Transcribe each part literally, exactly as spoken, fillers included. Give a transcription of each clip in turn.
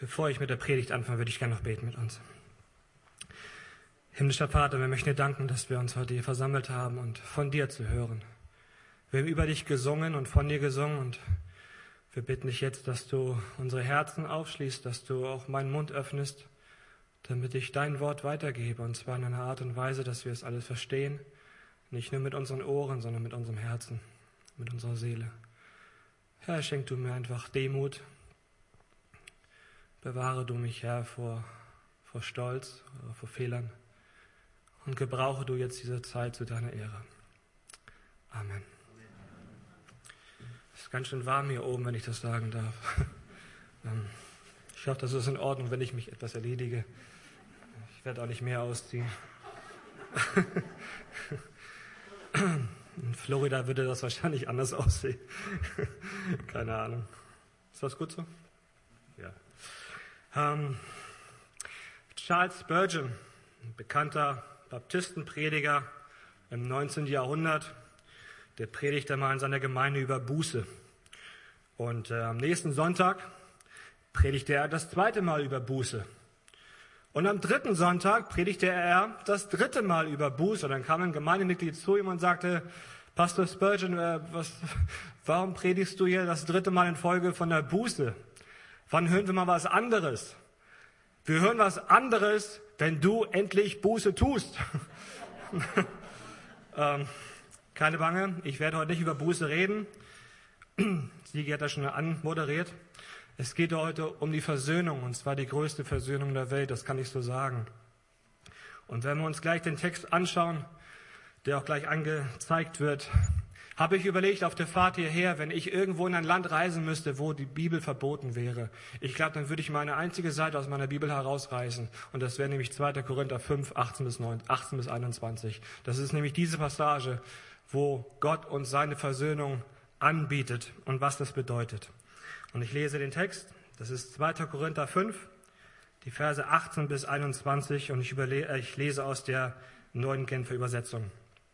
Bevor ich mit der Predigt anfange, würde ich gerne noch beten mit uns. Himmlischer Vater, wir möchten dir danken, dass wir uns heute hier versammelt haben und von dir zu hören. Wir haben über dich gesungen und von dir gesungen und wir bitten dich jetzt, dass du unsere Herzen aufschließt, dass du auch meinen Mund öffnest, damit ich dein Wort weitergebe, und zwar in einer Art und Weise, dass wir es alles verstehen, nicht nur mit unseren Ohren, sondern mit unserem Herzen, mit unserer Seele. Herr, schenk du mir einfach Demut. Bewahre du mich, Herr, vor, vor Stolz oder vor Fehlern und gebrauche du jetzt diese Zeit zu deiner Ehre. Amen. Es ist ganz schön warm hier oben, wenn ich das sagen darf. Ich hoffe, das ist in Ordnung, wenn ich mich etwas erledige. Ich werde auch nicht mehr ausziehen. In Florida würde das wahrscheinlich anders aussehen. Keine Ahnung. Ist das gut so? Ja. Ähm, Charles Spurgeon, ein bekannter Baptistenprediger im neunzehnten Jahrhundert, der predigte mal in seiner Gemeinde über Buße. Und äh, am nächsten Sonntag predigte er das zweite Mal über Buße. Und am dritten Sonntag predigte er das dritte Mal über Buße. Und dann kam ein Gemeindemitglied zu ihm und sagte: Pastor Spurgeon, äh, was, warum predigst du hier das dritte Mal in Folge von der Buße? Wann hören wir mal was anderes? Wir hören was anderes, wenn du endlich Buße tust. ähm, keine Bange, ich werde heute nicht über Buße reden. Sigi hat das schon anmoderiert. Es geht heute um die Versöhnung, und zwar die größte Versöhnung der Welt, das kann ich so sagen. Und wenn wir uns gleich den Text anschauen, der auch gleich angezeigt wird, habe ich überlegt auf der Fahrt hierher, wenn ich irgendwo in ein Land reisen müsste, wo die Bibel verboten wäre. Ich glaube, dann würde ich mal eine einzige Seite aus meiner Bibel herausreißen. Und das wäre nämlich zweiter Korinther fünf, achtzehn bis einundzwanzig. Das ist nämlich diese Passage, wo Gott uns seine Versöhnung anbietet und was das bedeutet. Und ich lese den Text, das ist zweiter Korinther fünf, die Verse achtzehn bis einundzwanzig, und ich, überle- ich lese aus der neuen Genfer Übersetzung.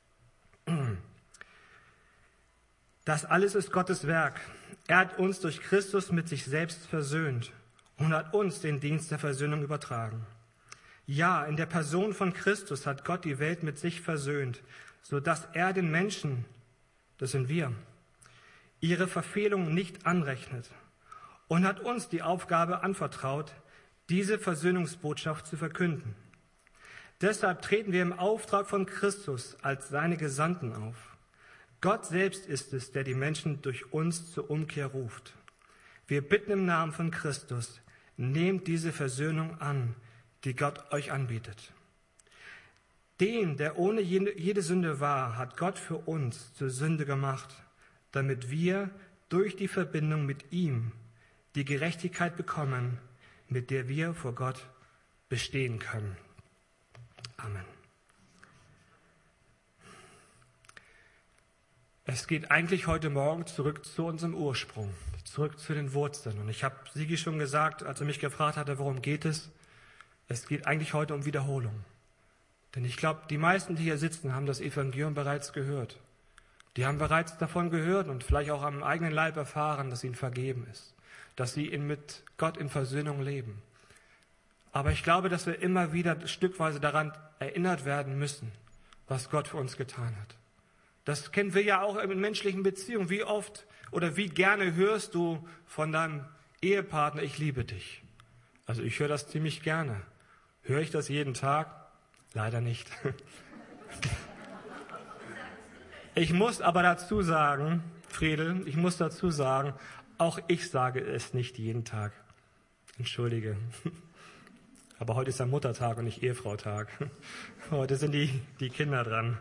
Das alles ist Gottes Werk. Er hat uns durch Christus mit sich selbst versöhnt und hat uns den Dienst der Versöhnung übertragen. Ja, in der Person von Christus hat Gott die Welt mit sich versöhnt, sodass er den Menschen, das sind wir, ihre Verfehlungen nicht anrechnet, und hat uns die Aufgabe anvertraut, diese Versöhnungsbotschaft zu verkünden. Deshalb treten wir im Auftrag von Christus als seine Gesandten auf. Gott selbst ist es, der die Menschen durch uns zur Umkehr ruft. Wir bitten im Namen von Christus, nehmt diese Versöhnung an, die Gott euch anbietet. Den, der ohne jede Sünde war, hat Gott für uns zur Sünde gemacht, damit wir durch die Verbindung mit ihm die Gerechtigkeit bekommen, mit der wir vor Gott bestehen können. Amen. Es geht eigentlich heute Morgen zurück zu unserem Ursprung, zurück zu den Wurzeln. Und ich habe Sigi schon gesagt, als er mich gefragt hatte, worum geht es? Es geht eigentlich heute um Wiederholung. Denn ich glaube, die meisten, die hier sitzen, haben das Evangelium bereits gehört. Die haben bereits davon gehört und vielleicht auch am eigenen Leib erfahren, dass ihnen vergeben ist, dass sie mit Gott in Versöhnung leben. Aber ich glaube, dass wir immer wieder stückweise daran erinnert werden müssen, was Gott für uns getan hat. Das kennen wir ja auch in menschlichen Beziehungen. Wie oft oder wie gerne hörst du von deinem Ehepartner: Ich liebe dich? Also ich höre das ziemlich gerne. Höre ich das jeden Tag? Leider nicht. Ich muss aber dazu sagen, Friedel, ich muss dazu sagen, auch ich sage es nicht jeden Tag. Entschuldige. Aber heute ist ja Muttertag und nicht Ehefrautag. Heute sind die, die Kinder dran.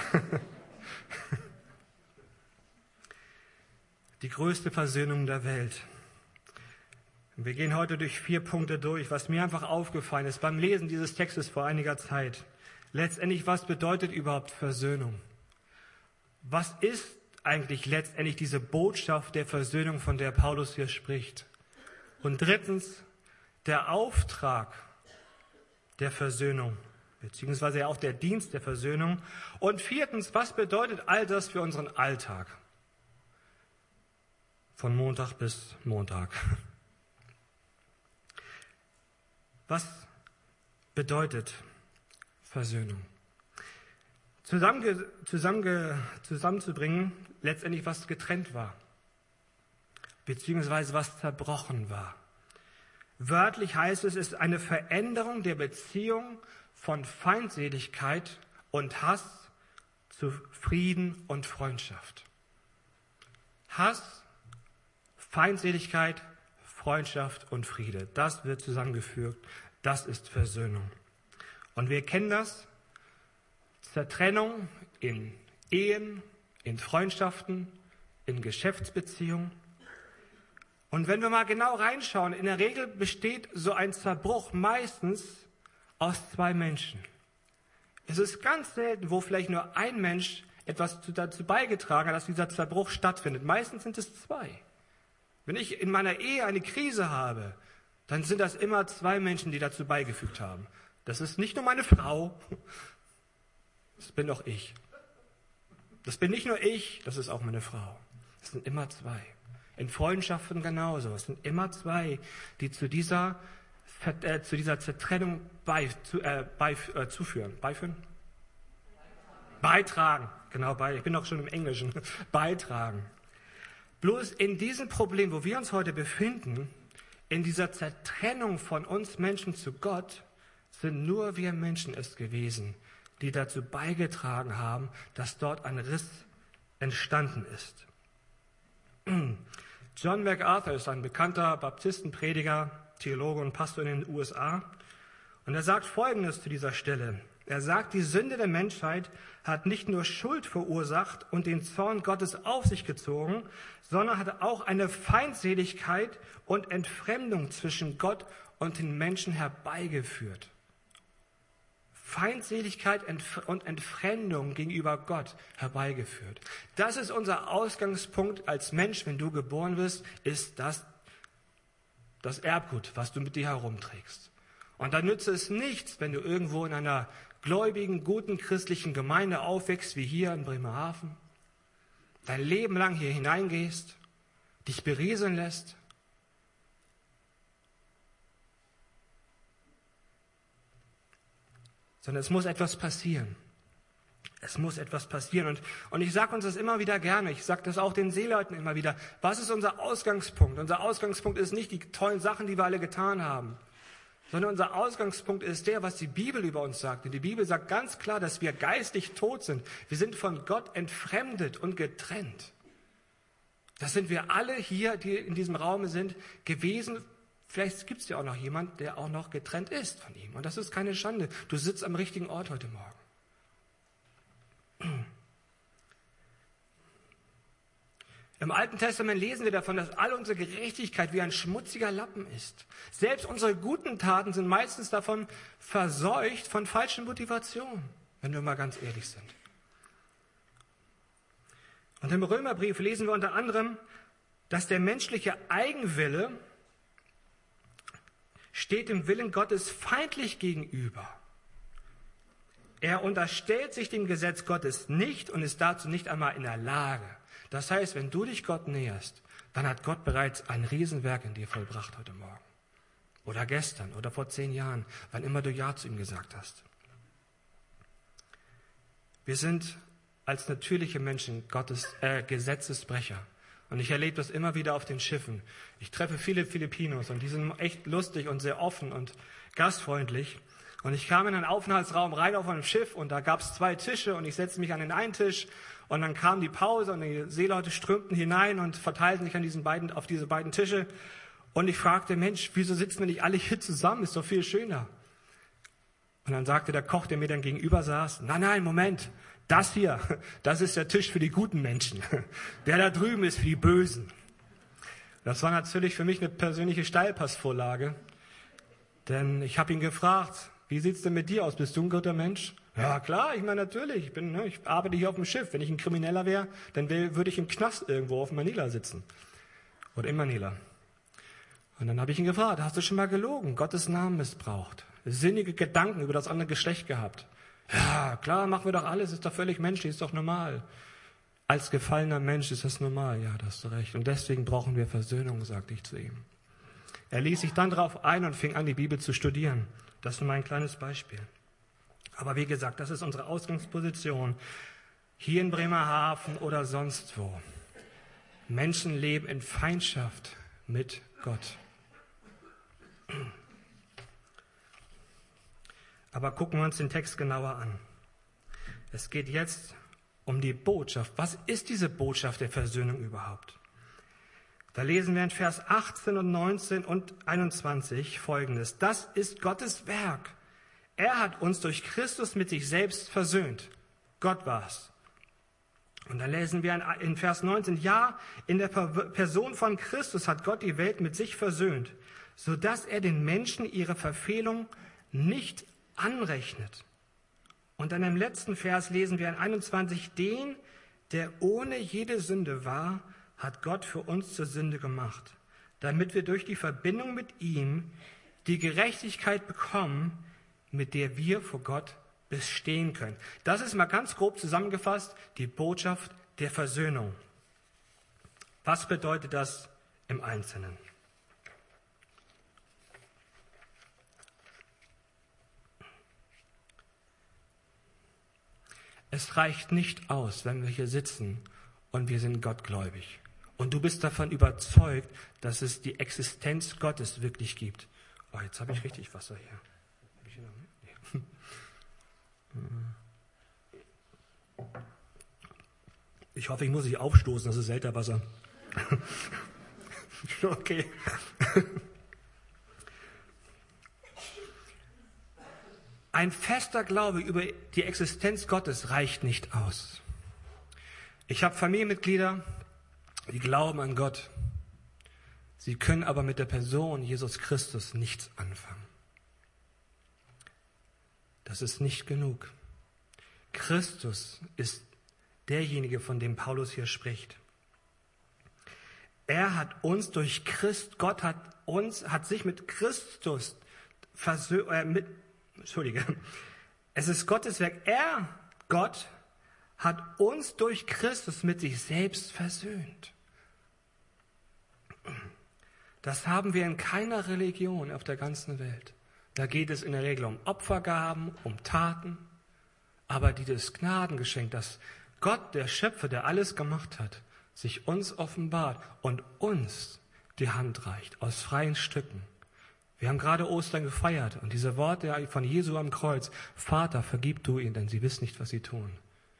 Die größte Versöhnung der Welt. Wir gehen heute durch vier Punkte durch, was mir einfach aufgefallen ist beim Lesen dieses Textes vor einiger Zeit. Letztendlich, was bedeutet überhaupt Versöhnung? Was ist eigentlich letztendlich diese Botschaft der Versöhnung, von der Paulus hier spricht? Und drittens, der Auftrag der Versöhnung, beziehungsweise auch der Dienst der Versöhnung. Und viertens, was bedeutet all das für unseren Alltag? Von Montag bis Montag. Was bedeutet Versöhnung? Zusammenge, zusammenge, zusammenzubringen, letztendlich was getrennt war, beziehungsweise was zerbrochen war. Wörtlich heißt es, es ist eine Veränderung der Beziehung von Feindseligkeit und Hass zu Frieden und Freundschaft. Hass, Feindseligkeit, Freundschaft und Friede. Das wird zusammengefügt. Das ist Versöhnung. Und wir kennen das. Zertrennung in Ehen, in Freundschaften, in Geschäftsbeziehungen. Und wenn wir mal genau reinschauen, in der Regel besteht so ein Zerbruch meistens aus zwei Menschen. Es ist ganz selten, wo vielleicht nur ein Mensch etwas dazu beigetragen hat, dass dieser Zerbruch stattfindet. Meistens sind es zwei. Wenn ich in meiner Ehe eine Krise habe, dann sind das immer zwei Menschen, die dazu beigefügt haben. Das ist nicht nur meine Frau, das bin auch ich. Das bin nicht nur ich, das ist auch meine Frau. Es sind immer zwei. In Freundschaften genauso. Es sind immer zwei, die zu dieser, äh, zu dieser Zertrennung bei, zu, äh, bei, äh, zuführen. Beiführen? Beitragen. Genau, bei, ich bin auch schon im Englischen. Beitragen. Bloß in diesem Problem, wo wir uns heute befinden, in dieser Zertrennung von uns Menschen zu Gott, sind nur wir Menschen es gewesen, die dazu beigetragen haben, dass dort ein Riss entstanden ist. John MacArthur ist ein bekannter Baptistenprediger, Theologe und Pastor in den U S A. Und er sagt Folgendes zu dieser Stelle. Er sagt, die Sünde der Menschheit hat nicht nur Schuld verursacht und den Zorn Gottes auf sich gezogen, sondern hat auch eine Feindseligkeit und Entfremdung zwischen Gott und den Menschen herbeigeführt. Feindseligkeit und Entfremdung gegenüber Gott herbeigeführt. Das ist unser Ausgangspunkt als Mensch, wenn du geboren wirst, ist das das Erbgut, was du mit dir herumträgst. Und da nützt es nichts, wenn du irgendwo in einer gläubigen, guten christlichen Gemeinde aufwächst, wie hier in Bremerhaven, dein Leben lang hier hineingehst, dich berieseln lässt. Sondern es muss etwas passieren. Es muss etwas passieren. Und, und ich sage uns das immer wieder gerne. Ich sage das auch den Seeleuten immer wieder. Was ist unser Ausgangspunkt? Unser Ausgangspunkt ist nicht die tollen Sachen, die wir alle getan haben. Sondern unser Ausgangspunkt ist der, was die Bibel über uns sagt. Und die Bibel sagt ganz klar, dass wir geistig tot sind. Wir sind von Gott entfremdet und getrennt. Das sind wir alle hier, die in diesem Raum sind, gewesen. Vielleicht gibt es ja auch noch jemand, der auch noch getrennt ist von ihm. Und das ist keine Schande. Du sitzt am richtigen Ort heute Morgen. Im Alten Testament lesen wir davon, dass all unsere Gerechtigkeit wie ein schmutziger Lappen ist. Selbst unsere guten Taten sind meistens davon verseucht von falschen Motivationen, wenn wir mal ganz ehrlich sind. Und im Römerbrief lesen wir unter anderem, dass der menschliche Eigenwille steht dem Willen Gottes feindlich gegenüber. Er unterstellt sich dem Gesetz Gottes nicht und ist dazu nicht einmal in der Lage. Das heißt, wenn du dich Gott näherst, dann hat Gott bereits ein Riesenwerk in dir vollbracht heute Morgen. Oder gestern oder vor zehn Jahren, wann immer du Ja zu ihm gesagt hast. Wir sind als natürliche Menschen Gottes äh, Gesetzesbrecher. Und ich erlebe das immer wieder auf den Schiffen. Ich treffe viele Filipinos und die sind echt lustig und sehr offen und gastfreundlich. Und ich kam in einen Aufenthaltsraum rein auf einem Schiff und da gab es zwei Tische und ich setzte mich an den einen Tisch und dann kam die Pause und die Seeleute strömten hinein und verteilten sich an diesen beiden, auf diese beiden Tische. Und ich fragte, Mensch, wieso sitzen wir nicht alle hier zusammen? Ist doch viel schöner. Und dann sagte der Koch, der mir dann gegenüber saß, nein, nein, Moment. Das hier, das ist der Tisch für die guten Menschen. Der da drüben ist für die Bösen. Das war natürlich für mich eine persönliche Steilpassvorlage. Denn ich habe ihn gefragt, wie sieht's denn mit dir aus? Bist du ein guter Mensch? Ja klar, ich meine natürlich. Ich, bin, ne, ich arbeite hier auf dem Schiff. Wenn ich ein Krimineller wäre, dann wär, würde ich im Knast irgendwo auf Manila sitzen. Oder in Manila. Und dann habe ich ihn gefragt, hast du schon mal gelogen? Gottes Namen missbraucht? Sinnige Gedanken über das andere Geschlecht gehabt? Ja, klar, machen wir doch alles, ist doch völlig menschlich, ist doch normal. Als gefallener Mensch ist das normal, ja, da hast du recht. Und deswegen brauchen wir Versöhnung, sagte ich zu ihm. Er ließ sich dann darauf ein und fing an, die Bibel zu studieren. Das ist nur mein kleines Beispiel. Aber wie gesagt, das ist unsere Ausgangsposition. Hier in Bremerhaven oder sonst wo. Menschen leben in Feindschaft mit Gott. Aber gucken wir uns den Text genauer an. Es geht jetzt um die Botschaft. Was ist diese Botschaft der Versöhnung überhaupt? Da lesen wir in Vers achtzehn und neunzehn und einundzwanzig Folgendes. Das ist Gottes Werk. Er hat uns durch Christus mit sich selbst versöhnt. Gott war's. Und dann lesen wir in Vers neunzehn, ja, in der Person von Christus hat Gott die Welt mit sich versöhnt, sodass er den Menschen ihre Verfehlung nicht anrechnet. Und dann im letzten Vers lesen wir in einundzwanzig, den, der ohne jede Sünde war, hat Gott für uns zur Sünde gemacht, damit wir durch die Verbindung mit ihm die Gerechtigkeit bekommen, mit der wir vor Gott bestehen können. Das ist mal ganz grob zusammengefasst die Botschaft der Versöhnung. Was bedeutet das im Einzelnen? Es reicht nicht aus, wenn wir hier sitzen und wir sind gottgläubig. Und du bist davon überzeugt, dass es die Existenz Gottes wirklich gibt. Oh, jetzt habe ich richtig Wasser hier. Hab ich hier noch mehr? Nee. Ich hoffe, ich muss nicht aufstoßen, das ist Selterwasser. Okay. Ein fester Glaube über die Existenz Gottes reicht nicht aus. Ich habe Familienmitglieder, die glauben an Gott. Sie können aber mit der Person Jesus Christus nichts anfangen. Das ist nicht genug. Christus ist derjenige, von dem Paulus hier spricht. Er hat uns durch Christ, Gott hat uns, hat sich mit Christus versöhnt, äh, mit, Entschuldige, es ist Gottes Werk. Er, Gott, hat uns durch Christus mit sich selbst versöhnt. Das haben wir in keiner Religion auf der ganzen Welt. Da geht es in der Regel um Opfergaben, um Taten, aber dieses Gnadengeschenk, das Gott, der Schöpfer, der alles gemacht hat, sich uns offenbart und uns die Hand reicht, aus freien Stücken. Wir haben gerade Ostern gefeiert und diese Worte von Jesu am Kreuz, Vater, vergib du ihnen, denn sie wissen nicht, was sie tun.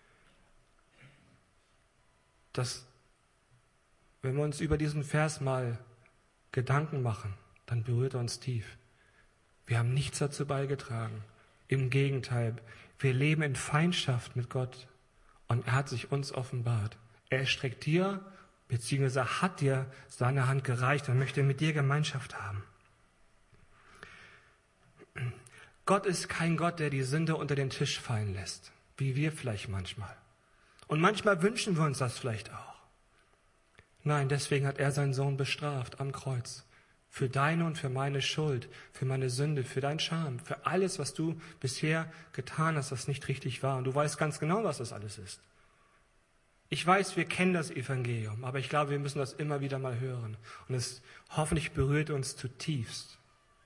Das, wenn wir uns über diesen Vers mal Gedanken machen, dann berührt er uns tief. Wir haben nichts dazu beigetragen. Im Gegenteil, wir leben in Feindschaft mit Gott und er hat sich uns offenbart. Er streckt dir, beziehungsweise hat dir seine Hand gereicht und möchte mit dir Gemeinschaft haben. Gott ist kein Gott, der die Sünde unter den Tisch fallen lässt, wie wir vielleicht manchmal. Und manchmal wünschen wir uns das vielleicht auch. Nein, deswegen hat er seinen Sohn bestraft am Kreuz. Für deine und für meine Schuld, für meine Sünde, für dein Scham, für alles, was du bisher getan hast, was nicht richtig war. Und du weißt ganz genau, was das alles ist. Ich weiß, wir kennen das Evangelium, aber ich glaube, wir müssen das immer wieder mal hören. Und es hoffentlich berührt uns zutiefst.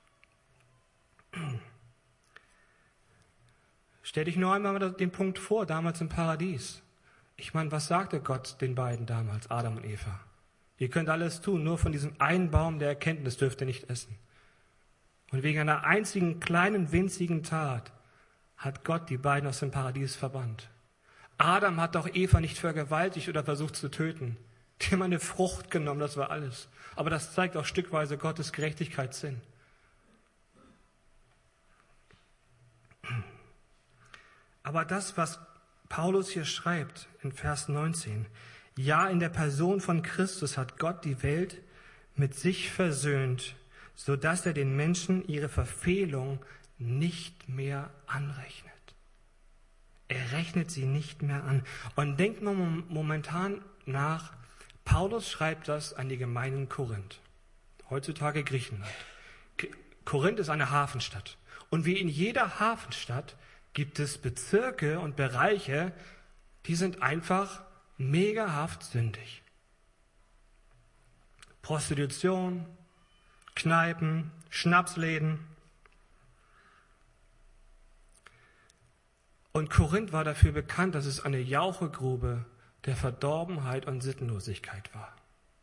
Stell dich nur einmal den Punkt vor, damals im Paradies. Ich meine, was sagte Gott den beiden damals, Adam und Eva? Ihr könnt alles tun, nur von diesem einen Baum der Erkenntnis dürft ihr nicht essen. Und wegen einer einzigen kleinen, winzigen Tat hat Gott die beiden aus dem Paradies verbannt. Adam hat doch Eva nicht vergewaltigt oder versucht zu töten. Die haben eine Frucht genommen, das war alles. Aber das zeigt auch stückweise Gottes Gerechtigkeitssinn. Aber das, was Paulus hier schreibt in Vers neunzehn, ja, in der Person von Christus hat Gott die Welt mit sich versöhnt, sodass er den Menschen ihre Verfehlung nicht mehr anrechnet. Er rechnet sie nicht mehr an. Und denkt mal momentan nach, Paulus schreibt das an die Gemeinden Korinth, heutzutage Griechenland. Korinth ist eine Hafenstadt. Und wie in jeder Hafenstadt gibt es Bezirke und Bereiche, die sind einfach megahaft sündig. Prostitution, Kneipen, Schnapsläden. Und Korinth war dafür bekannt, dass es eine Jauchegrube der Verdorbenheit und Sittenlosigkeit war.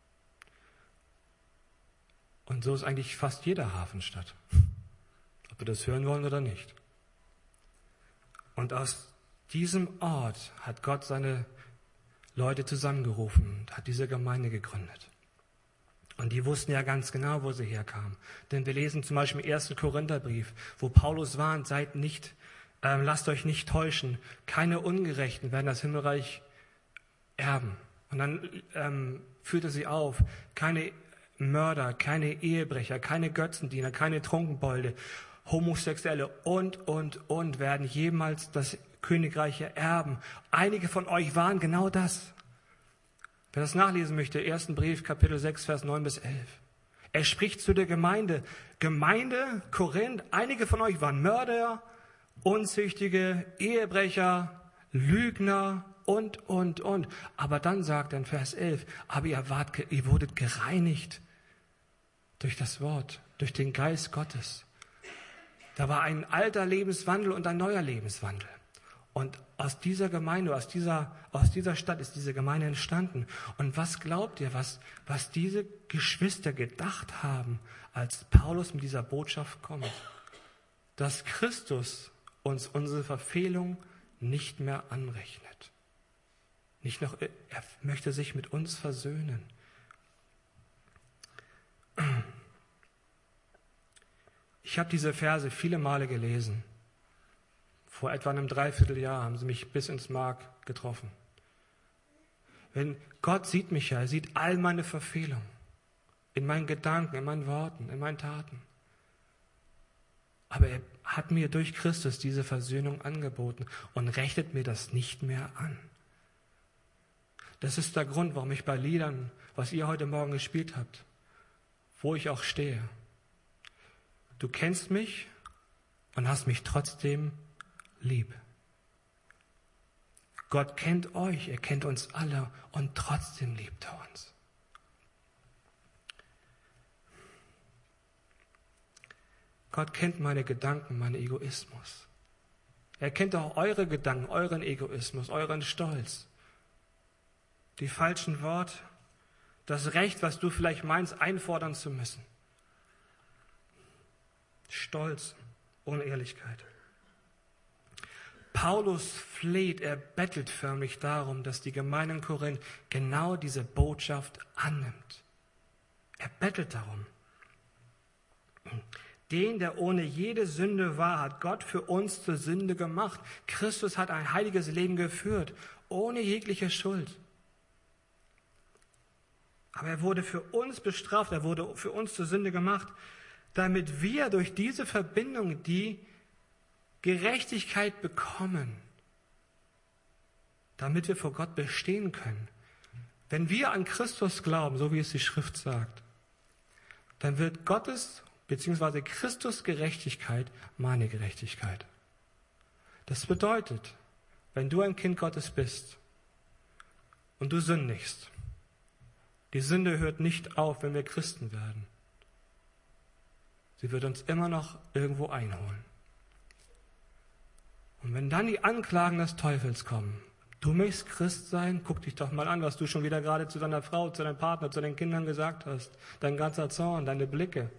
Und so ist eigentlich fast jede Hafenstadt, ob wir das hören wollen oder nicht. Und aus diesem Ort hat Gott seine Leute zusammengerufen und hat diese Gemeinde gegründet. Und die wussten ja ganz genau, wo sie herkamen. Denn wir lesen zum Beispiel im ersten Korintherbrief, wo Paulus warnt, seid nicht, ähm, lasst euch nicht täuschen, keine Ungerechten werden das Himmelreich erben. Und dann ähm, führt er sie auf, keine Mörder, keine Ehebrecher, keine Götzendiener, keine Trunkenbolde, Homosexuelle und, und, und werden jemals das Königreich erben. Einige von euch waren genau das. Wer das nachlesen möchte, ersten Brief, Kapitel sechs, Vers neun bis elf. Er spricht zu der Gemeinde. Gemeinde, Korinth, einige von euch waren Mörder, Unzüchtige, Ehebrecher, Lügner und, und, und. Aber dann sagt er in Vers elf, aber ihr, wart, ihr wurdet gereinigt durch das Wort, durch den Geist Gottes. Da war ein alter Lebenswandel und ein neuer Lebenswandel. Und aus dieser Gemeinde, aus dieser, aus dieser Stadt ist diese Gemeinde entstanden. Und was glaubt ihr, was, was diese Geschwister gedacht haben, als Paulus mit dieser Botschaft kommt? Dass Christus uns unsere Verfehlung nicht mehr anrechnet. Nicht noch, er möchte sich mit uns versöhnen. Ich habe diese Verse viele Male gelesen. Vor etwa einem Dreivierteljahr haben sie mich bis ins Mark getroffen. Wenn Gott sieht mich ja, er sieht all meine Verfehlungen. In meinen Gedanken, in meinen Worten, in meinen Taten. Aber er hat mir durch Christus diese Versöhnung angeboten und rechnet mir das nicht mehr an. Das ist der Grund, warum ich bei Liedern, was ihr heute Morgen gespielt habt, wo ich auch stehe. Du kennst mich und hast mich trotzdem lieb. Gott kennt euch, er kennt uns alle und trotzdem liebt er uns. Gott kennt meine Gedanken, meinen Egoismus. Er kennt auch eure Gedanken, euren Egoismus, euren Stolz. Die falschen Worte, das Recht, was du vielleicht meinst, einfordern zu müssen. Stolz, Unehrlichkeit. Paulus fleht, er bettelt förmlich darum, dass die Gemeinde in Korinth genau diese Botschaft annimmt. Er bettelt darum. Den, der ohne jede Sünde war, hat Gott für uns zur Sünde gemacht. Christus hat ein heiliges Leben geführt, ohne jegliche Schuld. Aber er wurde für uns bestraft, er wurde für uns zur Sünde gemacht, damit wir durch diese Verbindung die Gerechtigkeit bekommen, damit wir vor Gott bestehen können. Wenn wir an Christus glauben, so wie es die Schrift sagt, dann wird Gottes bzw. Christus Gerechtigkeit meine Gerechtigkeit. Das bedeutet, wenn du ein Kind Gottes bist und du sündigst, die Sünde hört nicht auf, wenn wir Christen werden. Sie wird uns immer noch irgendwo einholen. Und wenn dann die Anklagen des Teufels kommen, du möchtest Christ sein, guck dich doch mal an, was du schon wieder gerade zu deiner Frau, zu deinem Partner, zu deinen Kindern gesagt hast. Dein ganzer Zorn, deine Blicke.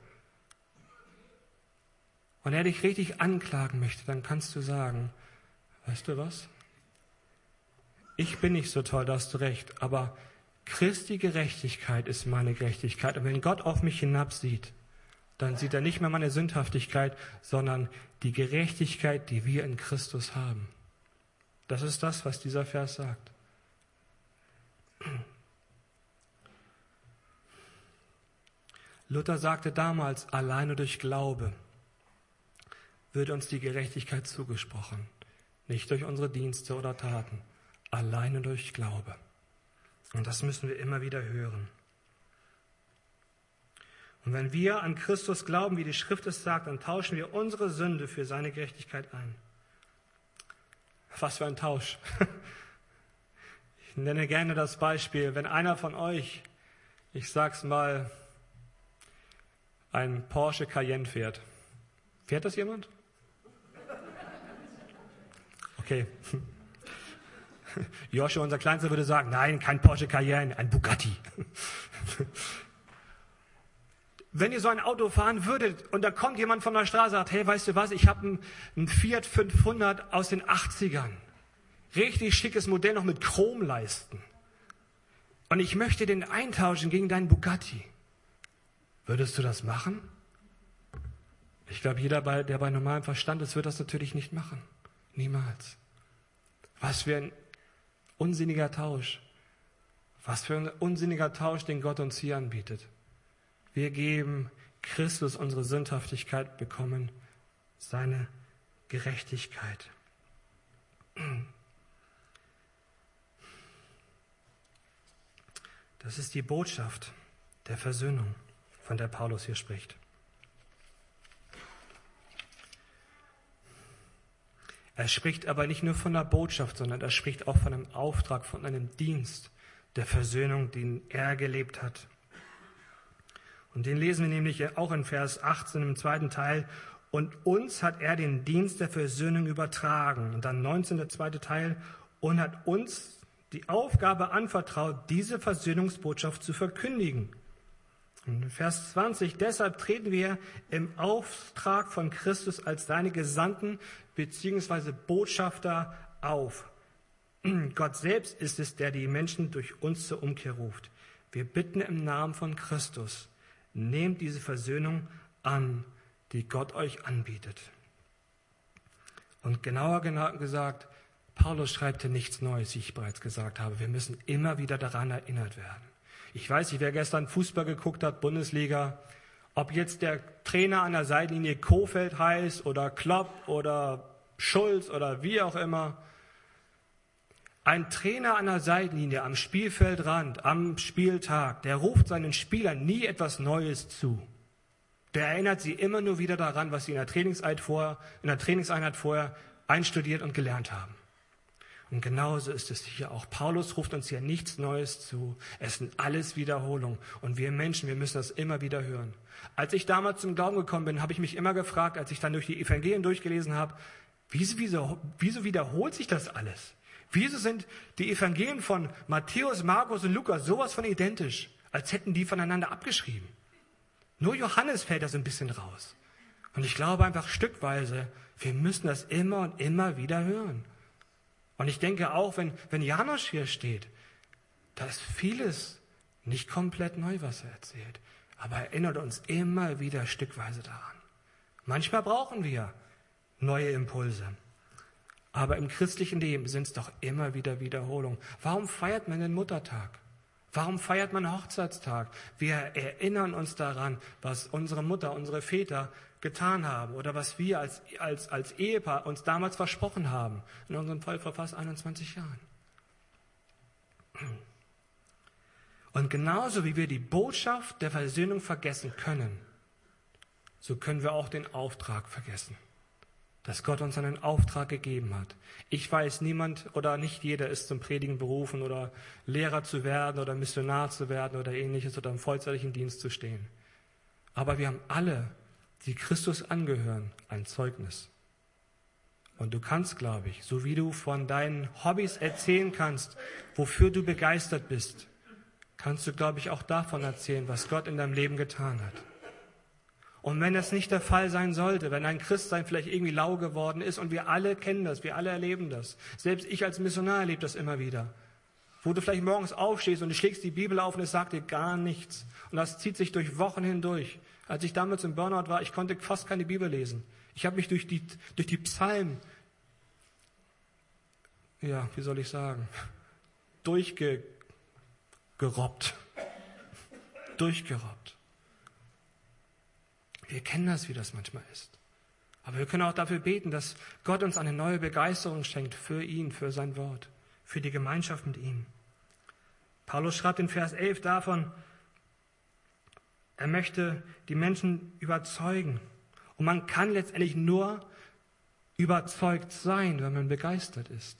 Und er dich richtig anklagen möchte, dann kannst du sagen, weißt du was? Ich bin nicht so toll, da hast du recht, aber Christi Gerechtigkeit ist meine Gerechtigkeit. Und wenn Gott auf mich hinabsieht, dann sieht er nicht mehr meine Sündhaftigkeit, sondern die Gerechtigkeit, die wir in Christus haben. Das ist das, was dieser Vers sagt. Luther sagte damals, alleine durch Glaube wird uns die Gerechtigkeit zugesprochen. Nicht durch unsere Dienste oder Taten, alleine durch Glaube. Und das müssen wir immer wieder hören. Und wenn wir an Christus glauben, wie die Schrift es sagt, dann tauschen wir unsere Sünde für seine Gerechtigkeit ein. Was für ein Tausch. Ich nenne gerne das Beispiel, wenn einer von euch, ich sag's mal, ein Porsche Cayenne fährt. Fährt das jemand? Okay. Joshua, unser Kleinster, würde sagen, nein, kein Porsche Cayenne, ein Bugatti. Wenn ihr so ein Auto fahren würdet und da kommt jemand von der Straße und sagt, hey, weißt du was, ich habe einen, einen Fiat fünfhundert aus den achtzigern. Richtig schickes Modell, noch mit Chromleisten. Und ich möchte den eintauschen gegen deinen Bugatti. Würdest du das machen? Ich glaube, jeder, der bei normalem Verstand ist, wird das natürlich nicht machen. Niemals. Was für ein unsinniger Tausch. Was für ein unsinniger Tausch, den Gott uns hier anbietet. Wir geben Christus unsere Sündhaftigkeit, bekommen seine Gerechtigkeit. Das ist die Botschaft der Versöhnung, von der Paulus hier spricht. Er spricht aber nicht nur von der Botschaft, sondern er spricht auch von einem Auftrag, von einem Dienst der Versöhnung, den er gelebt hat. Und den lesen wir nämlich auch in Vers achtzehn im zweiten Teil. Und uns hat er den Dienst der Versöhnung übertragen. Und dann neunzehn, der zweite Teil. Und hat uns die Aufgabe anvertraut, diese Versöhnungsbotschaft zu verkündigen. Und in Vers zwanzig, deshalb treten wir im Auftrag von Christus als seine Gesandten bzw. Botschafter auf. Gott selbst ist es, der die Menschen durch uns zur Umkehr ruft. Wir bitten im Namen von Christus, nehmt diese Versöhnung an, die Gott euch anbietet. Und genauer gesagt, Paulus schreibt hier nichts Neues, wie ich bereits gesagt habe. Wir müssen immer wieder daran erinnert werden. Ich weiß nicht, wer gestern Fußball geguckt hat, Bundesliga, ob jetzt der Trainer an der Seitenlinie Kofeld heißt oder Klopp oder Schulz oder wie auch immer. Ein Trainer an der Seitenlinie, am Spielfeldrand, am Spieltag, der ruft seinen Spielern nie etwas Neues zu. Der erinnert sie immer nur wieder daran, was sie in der Trainingseinheit vorher, in der Trainingseinheit vorher einstudiert und gelernt haben. Und genauso ist es hier auch. Paulus ruft uns hier nichts Neues zu. Es sind alles Wiederholungen. Und wir Menschen, wir müssen das immer wieder hören. Als ich damals zum Glauben gekommen bin, habe ich mich immer gefragt, als ich dann durch die Evangelien durchgelesen habe, wieso, wieso, wieso wiederholt sich das alles? Wieso sind die Evangelien von Matthäus, Markus und Lukas sowas von identisch, als hätten die voneinander abgeschrieben? Nur Johannes fällt da so ein bisschen raus. Und ich glaube einfach stückweise, wir müssen das immer und immer wieder hören. Und ich denke auch, wenn, wenn Janosch hier steht, da ist vieles nicht komplett neu, was er erzählt. Aber er erinnert uns immer wieder stückweise daran. Manchmal brauchen wir neue Impulse. Aber im christlichen Leben sind es doch immer wieder Wiederholungen. Warum feiert man den Muttertag? Warum feiert man Hochzeitstag? Wir erinnern uns daran, was unsere Mutter, unsere Väter getan haben oder was wir als, als, als Ehepaar uns damals versprochen haben. In unserem Fall vor fast einundzwanzig Jahren. Und genauso wie wir die Botschaft der Versöhnung vergessen können, so können wir auch den Auftrag vergessen, dass Gott uns einen Auftrag gegeben hat. Ich weiß, niemand oder nicht jeder ist zum Predigen berufen oder Lehrer zu werden oder Missionar zu werden oder ähnliches oder im vollzeitlichen Dienst zu stehen. Aber wir haben alle, die Christus angehören, ein Zeugnis. Und du kannst, glaube ich, so wie du von deinen Hobbys erzählen kannst, wofür du begeistert bist, kannst du, glaube ich, auch davon erzählen, was Gott in deinem Leben getan hat. Und wenn das nicht der Fall sein sollte, wenn ein Christsein vielleicht irgendwie lau geworden ist, und wir alle kennen das, wir alle erleben das, selbst ich als Missionar erlebe das immer wieder, wo du vielleicht morgens aufstehst und du schlägst die Bibel auf und es sagt dir gar nichts. Und das zieht sich durch Wochen hindurch. Als ich damals im Burnout war, ich konnte fast keine Bibel lesen. Ich habe mich durch die, durch die Psalmen, ja, wie soll ich sagen, durchgerobbt. Durchgerobbt. Wir kennen das, wie das manchmal ist. Aber wir können auch dafür beten, dass Gott uns eine neue Begeisterung schenkt für ihn, für sein Wort, für die Gemeinschaft mit ihm. Paulus schreibt in Vers elf davon, er möchte die Menschen überzeugen. Und man kann letztendlich nur überzeugt sein, wenn man begeistert ist.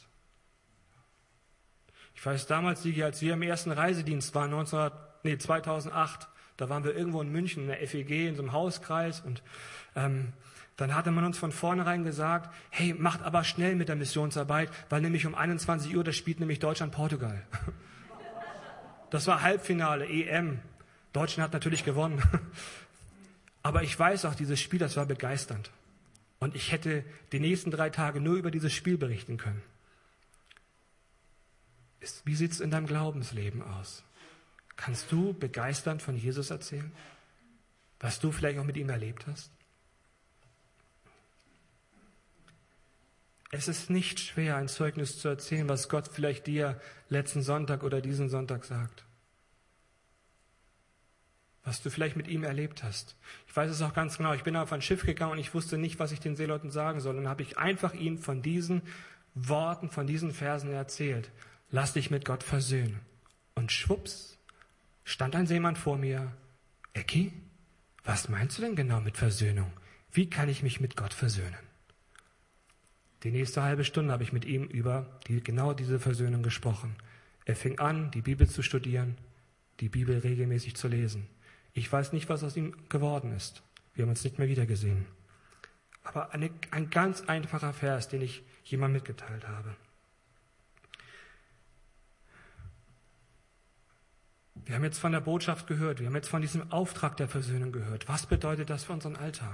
Ich weiß damals, als wir im ersten Reisedienst waren, neunzehnhundert, nee, zweitausendacht, Da waren wir irgendwo in München, in der F E G, in so einem Hauskreis. Und ähm, dann hatte man uns von vornherein gesagt, hey, macht aber schnell mit der Missionsarbeit, weil nämlich um einundzwanzig Uhr, das spielt nämlich Deutschland-Portugal. Das war Halbfinale, E M. Deutschland hat natürlich gewonnen. Aber ich weiß auch, dieses Spiel, das war begeisternd. Und ich hätte die nächsten drei Tage nur über dieses Spiel berichten können. Wie sieht es in deinem Glaubensleben aus? Kannst du begeisternd von Jesus erzählen? Was du vielleicht auch mit ihm erlebt hast? Es ist nicht schwer, ein Zeugnis zu erzählen, was Gott vielleicht dir letzten Sonntag oder diesen Sonntag sagt. Was du vielleicht mit ihm erlebt hast. Ich weiß es auch ganz genau. Ich bin auf ein Schiff gegangen und ich wusste nicht, was ich den Seeleuten sagen soll. Und dann habe ich einfach ihnen von diesen Worten, von diesen Versen erzählt. Lass dich mit Gott versöhnen. Und schwupps, stand ein Seemann vor mir. Ecki, was meinst du denn genau mit Versöhnung? Wie kann ich mich mit Gott versöhnen? Die nächste halbe Stunde habe ich mit ihm über die, genau diese Versöhnung gesprochen. Er fing an, die Bibel zu studieren, die Bibel regelmäßig zu lesen. Ich weiß nicht, was aus ihm geworden ist. Wir haben uns nicht mehr wiedergesehen. Aber eine, ein ganz einfacher Vers, den ich jemandem mitgeteilt habe. Wir haben jetzt von der Botschaft gehört, wir haben jetzt von diesem Auftrag der Versöhnung gehört. Was bedeutet das für unseren Alltag?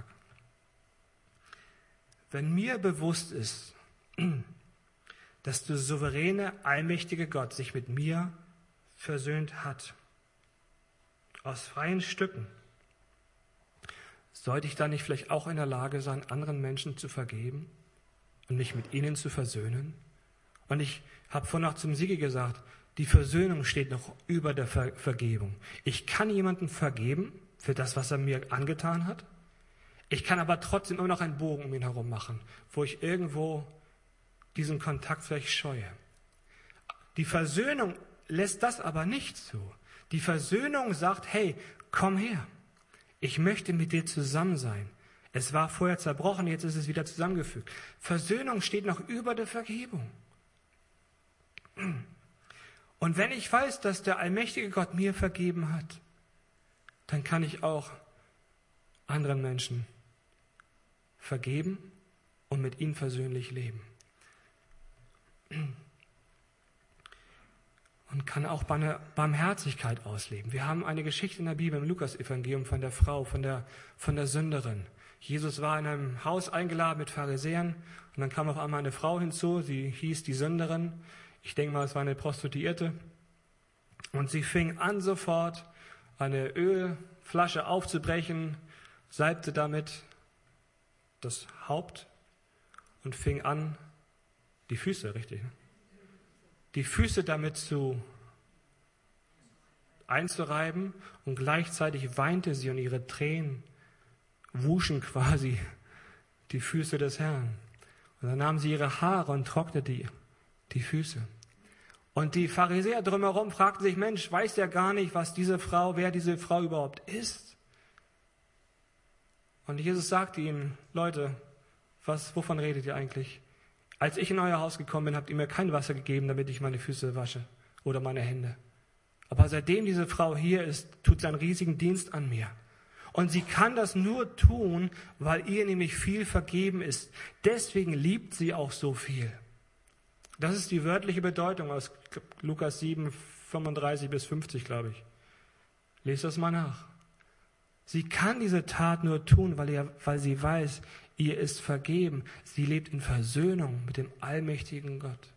Wenn mir bewusst ist, dass der souveräne, allmächtige Gott sich mit mir versöhnt hat, aus freien Stücken, sollte ich dann nicht vielleicht auch in der Lage sein, anderen Menschen zu vergeben und mich mit ihnen zu versöhnen? Und ich habe vorhin auch zum Sigi gesagt, die Versöhnung steht noch über der Ver- Vergebung. Ich kann jemanden vergeben für das, was er mir angetan hat. Ich kann aber trotzdem immer noch einen Bogen um ihn herum machen, wo ich irgendwo diesen Kontakt vielleicht scheue. Die Versöhnung lässt das aber nicht zu. Die Versöhnung sagt, hey, komm her. Ich möchte mit dir zusammen sein. Es war vorher zerbrochen, jetzt ist es wieder zusammengefügt. Versöhnung steht noch über der Vergebung. Und wenn ich weiß, dass der allmächtige Gott mir vergeben hat, dann kann ich auch anderen Menschen vergeben und mit ihnen versöhnlich leben. Und kann auch Barmherzigkeit ausleben. Wir haben eine Geschichte in der Bibel, im Lukas-Evangelium von der Frau, von der, von der Sünderin. Jesus war in einem Haus eingeladen mit Pharisäern und dann kam auf einmal eine Frau hinzu, sie hieß die Sünderin. Ich denke mal, es war eine Prostituierte. Und sie fing an sofort, eine Ölflasche aufzubrechen, salbte damit das Haupt und fing an, die Füße, richtig, die Füße damit zu einzureiben und gleichzeitig weinte sie und ihre Tränen wuschen quasi die Füße des Herrn. Und dann nahm sie ihre Haare und trocknete die, die Füße. Und die Pharisäer drumherum fragten sich, Mensch, weiß der gar nicht, was diese Frau, wer diese Frau überhaupt ist? Und Jesus sagte ihnen, Leute, was, wovon redet ihr eigentlich? Als ich in euer Haus gekommen bin, habt ihr mir kein Wasser gegeben, damit ich meine Füße wasche oder meine Hände. Aber seitdem diese Frau hier ist, tut sie einen riesigen Dienst an mir. Und sie kann das nur tun, weil ihr nämlich viel vergeben ist. Deswegen liebt sie auch so viel. Das ist die wörtliche Bedeutung aus Lukas sieben, fünfunddreißig bis fünfzig, glaube ich. Lest das mal nach. Sie kann diese Tat nur tun, weil, ihr, weil sie weiß, ihr ist vergeben. Sie lebt in Versöhnung mit dem allmächtigen Gott.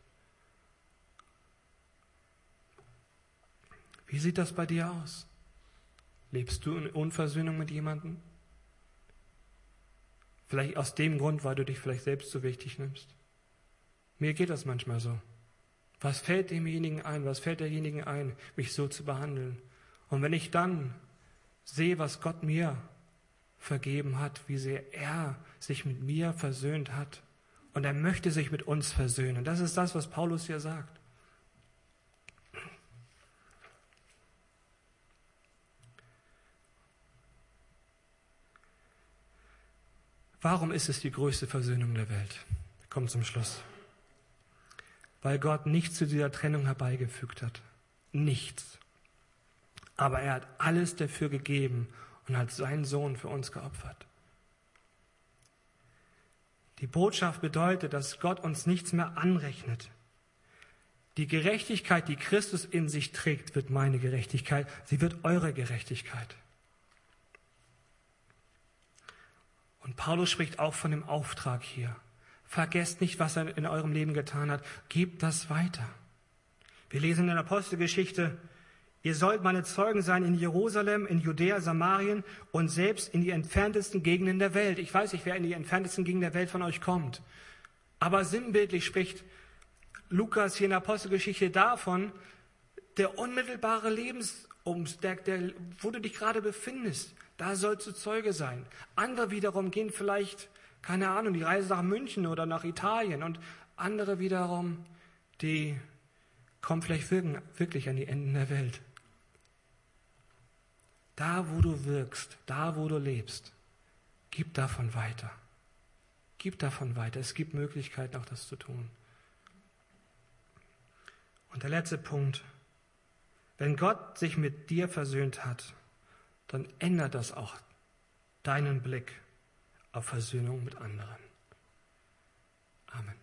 Wie sieht das bei dir aus? Lebst du in Unversöhnung mit jemandem? Vielleicht aus dem Grund, weil du dich vielleicht selbst so wichtig nimmst. Mir geht das manchmal so. Was fällt demjenigen ein? Was fällt derjenigen ein, mich so zu behandeln? Und wenn ich dann sehe, was Gott mir vergeben hat, wie sehr er sich mit mir versöhnt hat, und er möchte sich mit uns versöhnen. Das ist das, was Paulus hier sagt. Warum ist es die größte Versöhnung der Welt? Wir kommen zum Schluss. Weil Gott nichts zu dieser Trennung herbeigefügt hat. Nichts. Aber er hat alles dafür gegeben und hat seinen Sohn für uns geopfert. Die Botschaft bedeutet, dass Gott uns nichts mehr anrechnet. Die Gerechtigkeit, die Christus in sich trägt, wird meine Gerechtigkeit. Sie wird eure Gerechtigkeit. Und Paulus spricht auch von dem Auftrag hier. Vergesst nicht, was er in eurem Leben getan hat. Gebt das weiter. Wir lesen in der Apostelgeschichte, ihr sollt meine Zeugen sein in Jerusalem, in Judäa, Samarien und selbst in die entferntesten Gegenden der Welt. Ich weiß nicht, wer in die entferntesten Gegenden der Welt von euch kommt. Aber sinnbildlich spricht Lukas hier in der Apostelgeschichte davon, der unmittelbare Lebensumstand, der, der, wo du dich gerade befindest, da sollst du Zeuge sein. Andere wiederum gehen vielleicht, keine Ahnung, die Reise nach München oder nach Italien und andere wiederum, die kommen vielleicht wirklich an die Enden der Welt. Da, wo du wirkst, da, wo du lebst, gib davon weiter. Gib davon weiter. Es gibt Möglichkeiten, auch das zu tun. Und der letzte Punkt. Wenn Gott sich mit dir versöhnt hat, dann ändert das auch deinen Blick auf Versöhnung mit anderen. Amen.